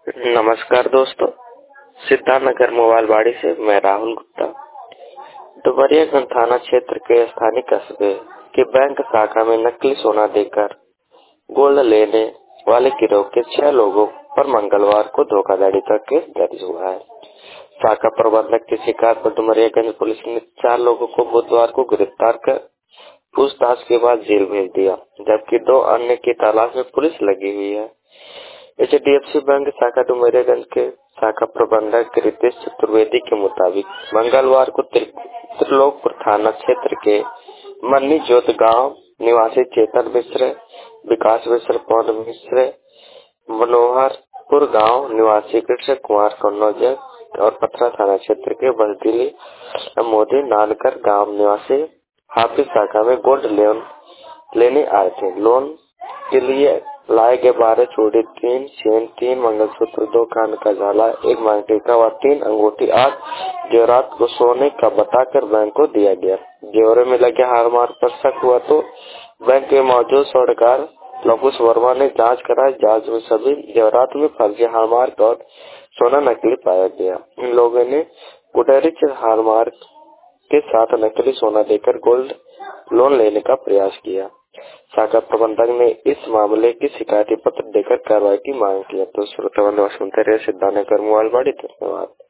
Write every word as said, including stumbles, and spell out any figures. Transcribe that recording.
नमस्कार दोस्तों, सिद्धार्थनगर मोबाइल बाड़ी से मैं राहुल गुप्ता। डुमरियागंज थाना क्षेत्र के स्थानीय कस्बे के बैंक शाखा में नकली सोना देकर गोल्ड लेने वाले गिरोह के छह लोगों पर मंगलवार को धोखाधड़ी का केस दर्ज हुआ है। शाखा प्रबंधक की शिकायत पर डुमरियागंज पुलिस ने चार लोगों को बुधवार को गिरफ्तार कर पूछताछ के बाद जेल भेज दिया, जबकि दो अन्य की तलाश में पुलिस लगी हुई है। H D F C bank शाखा डुमरियागंज के शाखा प्रबंधक रितेश चतुर्वेदी के मुताबिक मंगलवार को त्रिलोकपुर थाना क्षेत्र के मन्नी जोत गांव निवासी चेतन मिश्र, विकास मिश्र, पवन मिश्र, मनोहरपुर गांव निवासी कृष्ण कुमार कन्नौज और पथरा थाना क्षेत्र के बजदिली मोदी नानकर गांव निवासी हाफिज शाखा में गोल्ड लोन लेने आए थे। लोन के लिए लाए गए बारह चूड़ी, तीन चेन, तीन मंगलसूत्र, दो कान का झाला, एक मांग टीका व तीन अंगूठी आदि जेवरात को सोने का बताकर बैंक को दिया गया। जेवरे में लगे हार मार पर शक हुआ तो बैंक में मौजूद स्वर्णकार लकुश वर्मा ने जांच कराई। जांच में सभी जेवरात में फर्जी हार मार्क और सोना नकली पाया गया। इन लोगों ने गुडरिच हार मार्क के साथ नकली सोना देकर गोल्ड लोन लेने का प्रयास किया। शाखा प्रबंधक ने इस मामले की शिकायती पत्र देकर कार्रवाई की मांग की है। तो श्रोताबंधु सुनते रहे सिद्धार्थनगर मोबाइल बाड़ी। धन्यवाद।